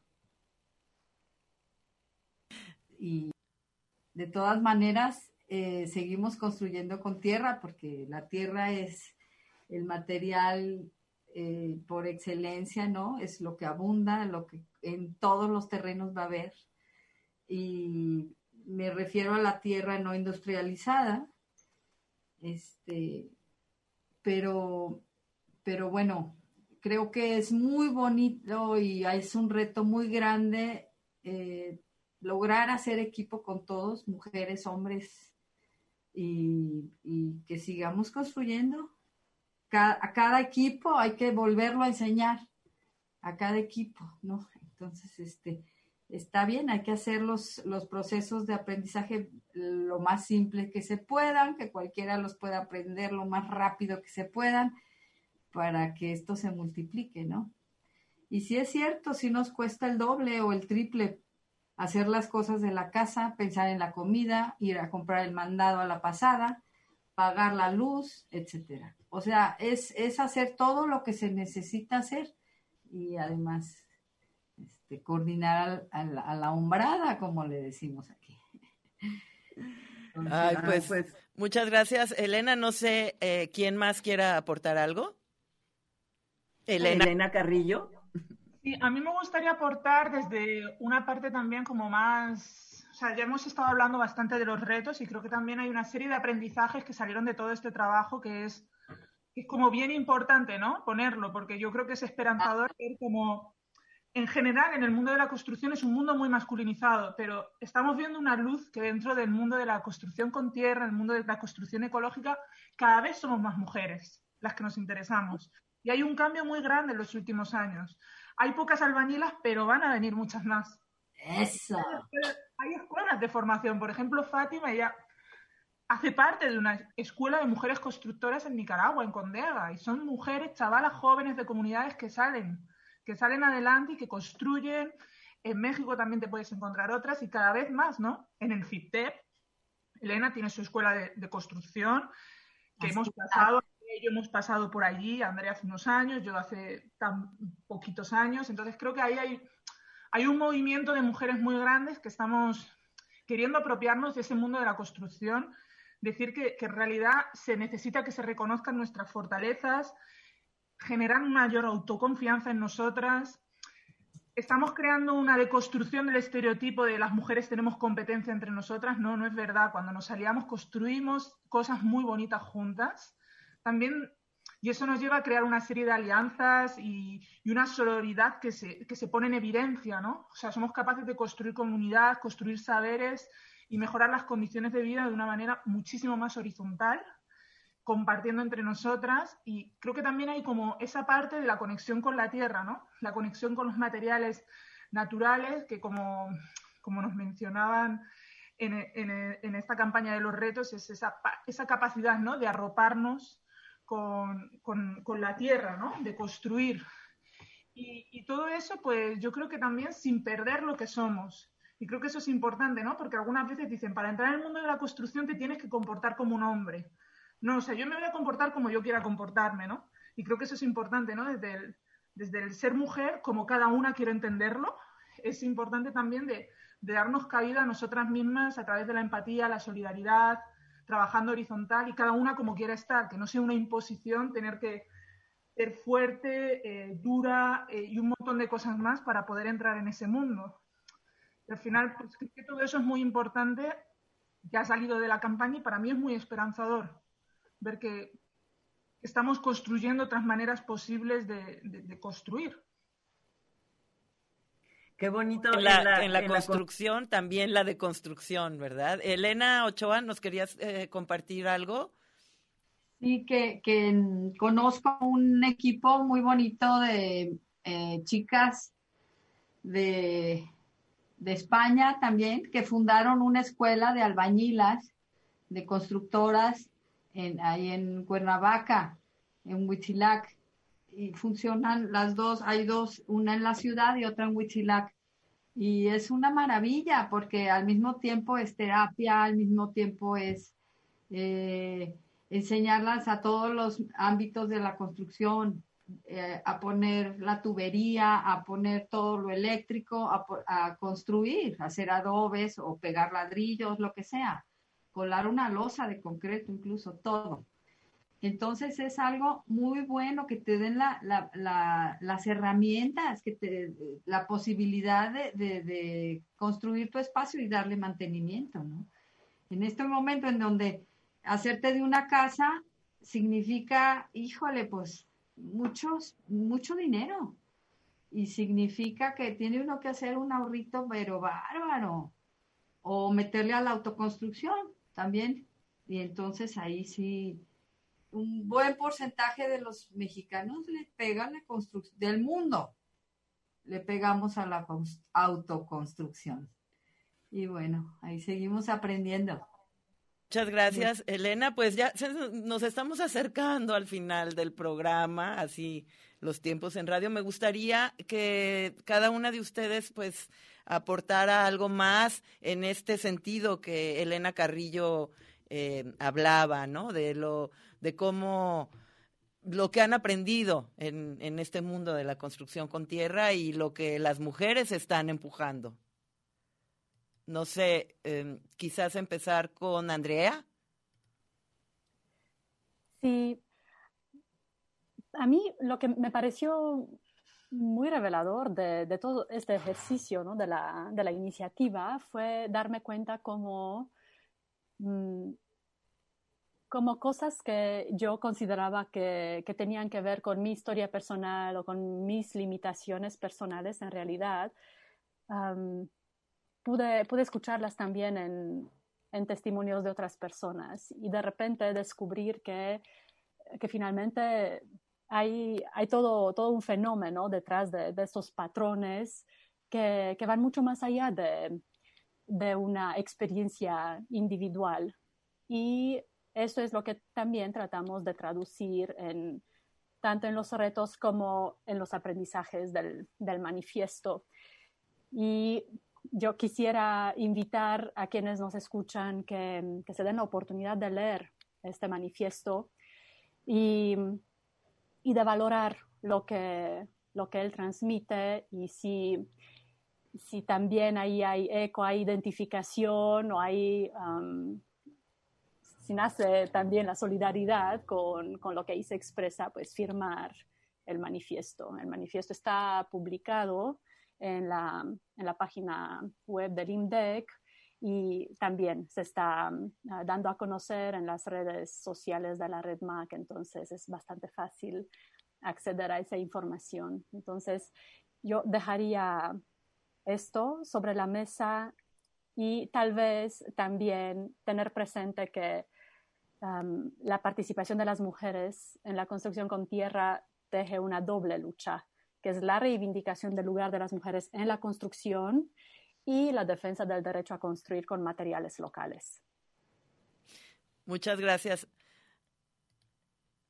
Y de todas maneras eh, seguimos construyendo con tierra porque la tierra es el material eh, por excelencia, ¿no? Es lo que abunda, lo que en todos los terrenos va a haber. Y me refiero a la tierra no industrializada, este, pero, pero bueno, creo que es muy bonito y es un reto muy grande eh, lograr hacer equipo con todos, mujeres, hombres, y, y que sigamos construyendo. Cada, a cada equipo hay que volverlo a enseñar, a cada equipo, ¿no? Entonces, este, está bien, hay que hacer los, los procesos de aprendizaje lo más simple que se puedan, que cualquiera los pueda aprender lo más rápido que se puedan, para que esto se multiplique, ¿no? Y si es cierto, si nos cuesta el doble o el triple hacer las cosas de la casa, pensar en la comida, ir a comprar el mandado a la pasada, pagar la luz, etcétera. O sea, es, es hacer todo lo que se necesita hacer y además este, coordinar a, a, la, a la hombrada, como le decimos aquí. Entonces, Ay, pues, pues muchas gracias. Elena, no sé eh, quién más quiera aportar algo. Elena, Elena Carrillo. Sí, a mí me gustaría aportar desde una parte también como más... O sea, ya hemos estado hablando bastante de los retos y creo que también hay una serie de aprendizajes que salieron de todo este trabajo que es, que es como bien importante, ¿no? Ponerlo, porque yo creo que es esperanzador ver como... En general, en el mundo de la construcción es un mundo muy masculinizado, pero estamos viendo una luz que dentro del mundo de la construcción con tierra, el mundo de la construcción ecológica, cada vez somos más mujeres las que nos interesamos. Y hay un cambio muy grande en los últimos años. Hay pocas albañilas, pero van a venir muchas más. ¡Eso! Hay escuelas de formación. Por ejemplo, Fátima ya hace parte de una escuela de mujeres constructoras en Nicaragua, en Condega. Y son mujeres, chavalas jóvenes de comunidades que salen, que salen adelante y que construyen. En México también te puedes encontrar otras y cada vez más, ¿no? En el FIPTEP, Elena tiene su escuela de, de construcción, que Así hemos pasado... Yo hemos pasado por allí, Andrea hace unos años, yo hace tan poquitos años, entonces creo que ahí hay, hay un movimiento de mujeres muy grandes que estamos queriendo apropiarnos de ese mundo de la construcción, decir que, que en realidad se necesita que se reconozcan nuestras fortalezas, generar una mayor autoconfianza en nosotras. Estamos creando una deconstrucción del estereotipo de las mujeres tenemos competencia entre nosotras. No, no es verdad. Cuando nos aliamos construimos cosas muy bonitas juntas. También, y eso nos lleva a crear una serie de alianzas y, y una sororidad que se, que se pone en evidencia, ¿no? O sea, somos capaces de construir comunidad, construir saberes y mejorar las condiciones de vida de una manera muchísimo más horizontal, compartiendo entre nosotras. Y creo que también hay como esa parte de la conexión con la tierra, ¿no? La conexión con los materiales naturales que, como, como nos mencionaban en, en, en esta campaña de los retos, es esa, esa capacidad, ¿no? De arroparnos Con, con, con la tierra, ¿no? De construir. Y, y todo eso, pues yo creo que también sin perder lo que somos. Y creo que eso es importante, ¿no? Porque algunas veces dicen, para entrar en el mundo de la construcción te tienes que comportar como un hombre. No, o sea, yo me voy a comportar como yo quiera comportarme, ¿no? Y creo que eso es importante, ¿no? Desde el, desde el ser mujer, como cada una quiere entenderlo, es importante también de, de darnos cabida a nosotras mismas a través de la empatía, la solidaridad, trabajando horizontal y cada una como quiera estar, que no sea una imposición tener que ser fuerte, eh, dura eh, y un montón de cosas más para poder entrar en ese mundo. Y al final, pues creo que todo eso es muy importante, que ha salido de la campaña y para mí es muy esperanzador ver que estamos construyendo otras maneras posibles de, de, de construir. Qué bonito. En la, en la, en la en construcción, la... también la deconstrucción, ¿verdad? Elena Ochoa, ¿nos querías eh, compartir algo? Sí, que, que conozco un equipo muy bonito de eh, chicas de, de España también, que fundaron una escuela de albañilas, de constructoras, en, ahí en Cuernavaca, en Huitzilac. Y funcionan las dos, hay dos, una en la ciudad y otra en Huitzilac. Y es una maravilla porque al mismo tiempo es terapia, al mismo tiempo es eh, enseñarlas a todos los ámbitos de la construcción, eh, a poner la tubería, a poner todo lo eléctrico, a, a construir, hacer adobes o pegar ladrillos, lo que sea, colar una losa de concreto, incluso todo. Entonces es algo muy bueno que te den la, la, la, las herramientas, que te, la posibilidad de, de, de construir tu espacio y darle mantenimiento, ¿no? En este momento en donde hacerte de una casa significa, híjole, pues muchos, mucho dinero. Y significa que tiene uno que hacer un ahorrito, pero bárbaro. O meterle a la autoconstrucción también. Y entonces ahí sí... un buen porcentaje de los mexicanos le pegan la construcción, del mundo, le pegamos a la autoconstrucción. Y bueno, ahí seguimos aprendiendo. Muchas gracias, Elena. Pues ya nos estamos acercando al final del programa, así los tiempos en radio. Me gustaría que cada una de ustedes pues aportara algo más en este sentido que Elena Carrillo eh, hablaba, ¿no? De lo de cómo lo que han aprendido en, en este mundo de la construcción con tierra y lo que las mujeres están empujando. No sé, eh, quizás empezar con Andrea. Sí, a mí lo que me pareció muy revelador de, de todo este ejercicio, ¿no? de, la, de la iniciativa fue darme cuenta cómo... Mmm, como cosas que yo consideraba que, que tenían que ver con mi historia personal o con mis limitaciones personales, en realidad, um, pude, pude escucharlas también en, en testimonios de otras personas y de repente descubrir que, que finalmente hay, hay todo, todo un fenómeno detrás de, de estos patrones que, que van mucho más allá de, de una experiencia individual. Y eso es lo que también tratamos de traducir en, tanto en los retos como en los aprendizajes del, del manifiesto. Y yo quisiera invitar a quienes nos escuchan que, que se den la oportunidad de leer este manifiesto y, y de valorar lo que, lo que él transmite y si, si también ahí hay eco, hay identificación o hay... Um, si nace también la solidaridad con, con lo que ahí se expresa, pues firmar el manifiesto. El manifiesto está publicado en la, en la página web del IMDEC y también se está uh, dando a conocer en las redes sociales de la Red M A C, entonces es bastante fácil acceder a esa información. Entonces yo dejaría esto sobre la mesa y tal vez también tener presente que Um, la participación de las mujeres en la construcción con tierra teje una doble lucha, que es la reivindicación del lugar de las mujeres en la construcción y la defensa del derecho a construir con materiales locales. Muchas gracias.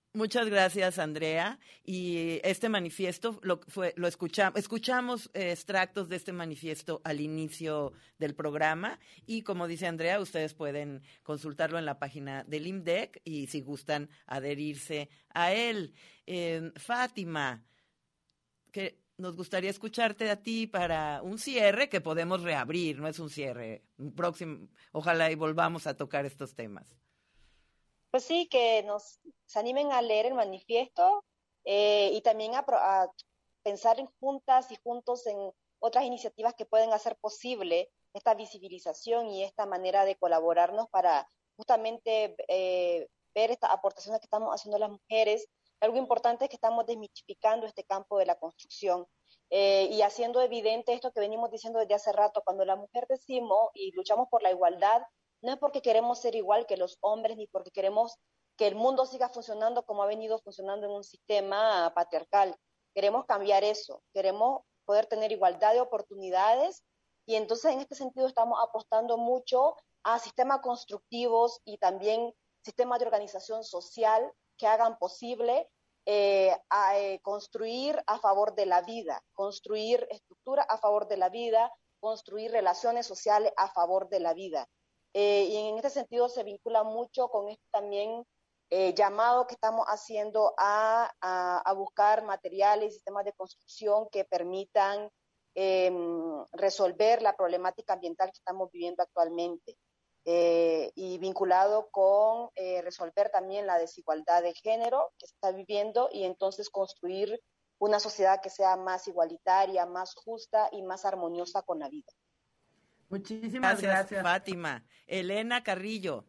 Muchas gracias, Andrea. Y este manifiesto lo fue lo escuchamos escuchamos eh, extractos de este manifiesto al inicio del programa y como dice Andrea, ustedes pueden consultarlo en la página del I M D E C y si gustan adherirse a él. Eh, Fátima, que nos gustaría escucharte a ti para un cierre que podemos reabrir, no es un cierre, un próximo, ojalá y volvamos a tocar estos temas. Pues sí, que nos se animen a leer el manifiesto eh, y también a, a pensar en juntas y juntos en otras iniciativas que pueden hacer posible esta visibilización y esta manera de colaborarnos para justamente eh, ver estas aportaciones que estamos haciendo las mujeres. Algo importante es que estamos desmitificando este campo de la construcción eh, y haciendo evidente esto que venimos diciendo desde hace rato. Cuando la mujer decimos y luchamos por la igualdad, no es porque queremos ser igual que los hombres, ni porque queremos que el mundo siga funcionando como ha venido funcionando en un sistema patriarcal. Queremos cambiar eso, queremos poder tener igualdad de oportunidades y entonces en este sentido estamos apostando mucho a sistemas constructivos y también sistemas de organización social que hagan posible eh, a, eh, construir a favor de la vida, construir estructura a favor de la vida, construir relaciones sociales a favor de la vida. Eh, y en este sentido se vincula mucho con este también eh, llamado que estamos haciendo a, a, a buscar materiales y sistemas de construcción que permitan eh, resolver la problemática ambiental que estamos viviendo actualmente eh, y vinculado con eh, resolver también la desigualdad de género que se está viviendo y entonces construir una sociedad que sea más igualitaria, más justa y más armoniosa con la vida. Muchísimas gracias, gracias, Fátima. Elena Carrillo.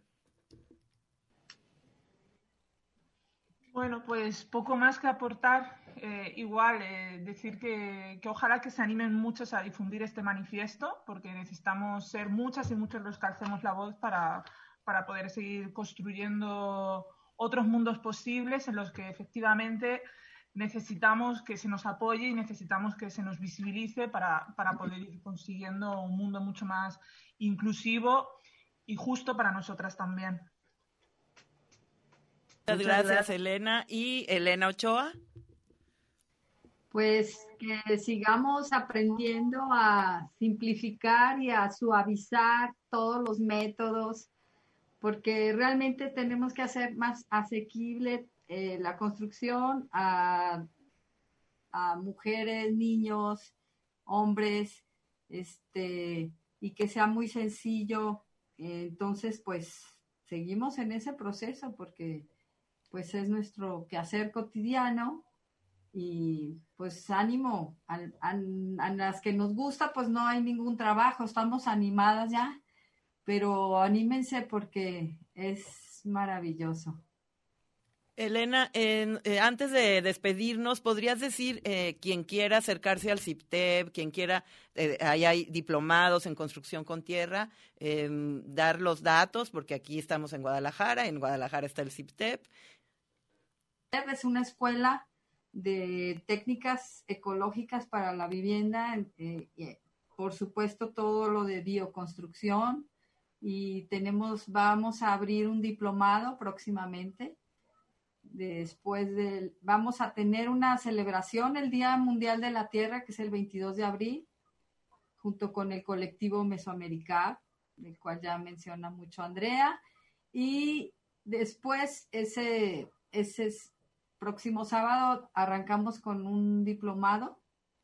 Bueno, pues poco más que aportar. Eh, igual, eh, decir que, que ojalá que se animen muchos a difundir este manifiesto, porque necesitamos ser muchas y muchos los que alcemos la voz para, para poder seguir construyendo otros mundos posibles en los que efectivamente necesitamos que se nos apoye y necesitamos que se nos visibilice para, para poder ir consiguiendo un mundo mucho más inclusivo y justo para nosotras también. Muchas gracias, gracias, Elena. ¿Y Elena Ochoa? Pues que sigamos aprendiendo a simplificar y a suavizar todos los métodos, porque realmente tenemos que hacer más asequible Eh, la construcción a, a mujeres, niños, hombres, este, y que sea muy sencillo. Eh, entonces, pues, seguimos en ese proceso porque, pues, es nuestro quehacer cotidiano y, pues, ánimo. A, a, a las que nos gusta, pues, no hay ningún trabajo, estamos animadas ya, pero anímense porque es maravilloso. Elena, eh, eh, antes de despedirnos, ¿podrías decir eh, quien quiera acercarse al CIPTEB, quien quiera, eh, ahí hay diplomados en construcción con tierra, eh, dar los datos, porque aquí estamos en Guadalajara, en Guadalajara está el CIPTEB. Es una escuela de técnicas ecológicas para la vivienda, eh, y, por supuesto todo lo de bioconstrucción, y tenemos, vamos a abrir un diplomado próximamente. Después del, vamos a tener una celebración el Día Mundial de la Tierra, que es el veintidós de abril, junto con el colectivo Mesoamerica, del cual ya menciona mucho Andrea, y después ese, ese próximo sábado arrancamos con un diplomado,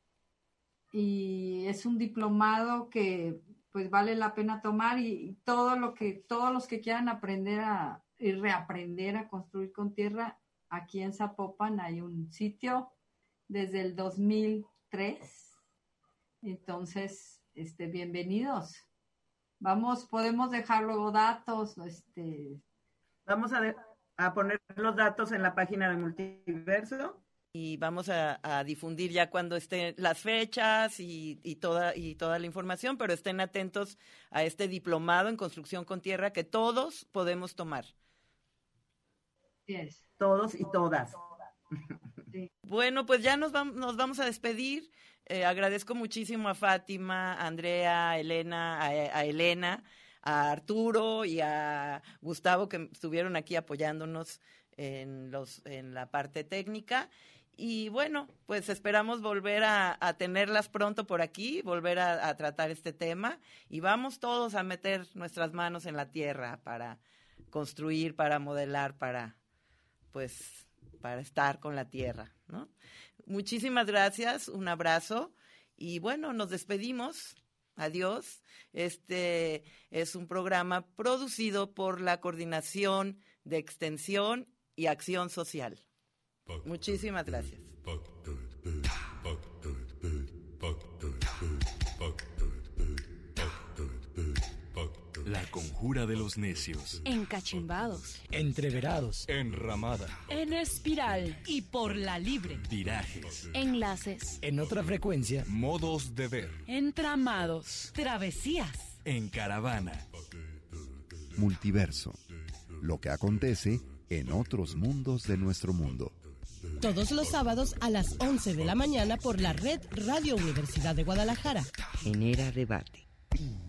y es un diplomado que pues vale la pena tomar, y, y todo lo que, todos los que quieran aprender a y reaprender a construir con tierra, aquí en Zapopan hay un sitio desde el dos mil tres, entonces, este, bienvenidos. Vamos, podemos dejar luego datos, este. Vamos a, de, a poner los datos en la página de Multiverso. Y vamos a, a difundir ya cuando estén las fechas y, y, toda, y toda la información, pero estén atentos a este diplomado en construcción con tierra que todos podemos tomar. Yes. Todos y todas. Sí. Bueno, pues ya nos vamos, nos vamos a despedir. Eh, agradezco muchísimo a Fátima, a Andrea, a Elena, a, a Elena, a Arturo y a Gustavo que estuvieron aquí apoyándonos en, los, en la parte técnica. Y bueno, pues esperamos volver a, a tenerlas pronto por aquí, volver a, a tratar este tema, y vamos todos a meter nuestras manos en la tierra para construir, para modelar, para pues para estar con la tierra, ¿no? Muchísimas gracias, un abrazo y bueno, nos despedimos. Adiós. Este es un programa producido por la Coordinación de Extensión y Acción Social. Muchísimas gracias. La conjura de los necios. Encachimbados. Entreverados. Enramada. En espiral. Y por la libre. Virajes. Enlaces. En otra frecuencia. Modos de ver. Entramados. Travesías. En caravana. Multiverso. Lo que acontece en otros mundos de nuestro mundo. Todos los sábados a las once de la mañana por la red Radio Universidad de Guadalajara. Genera debate.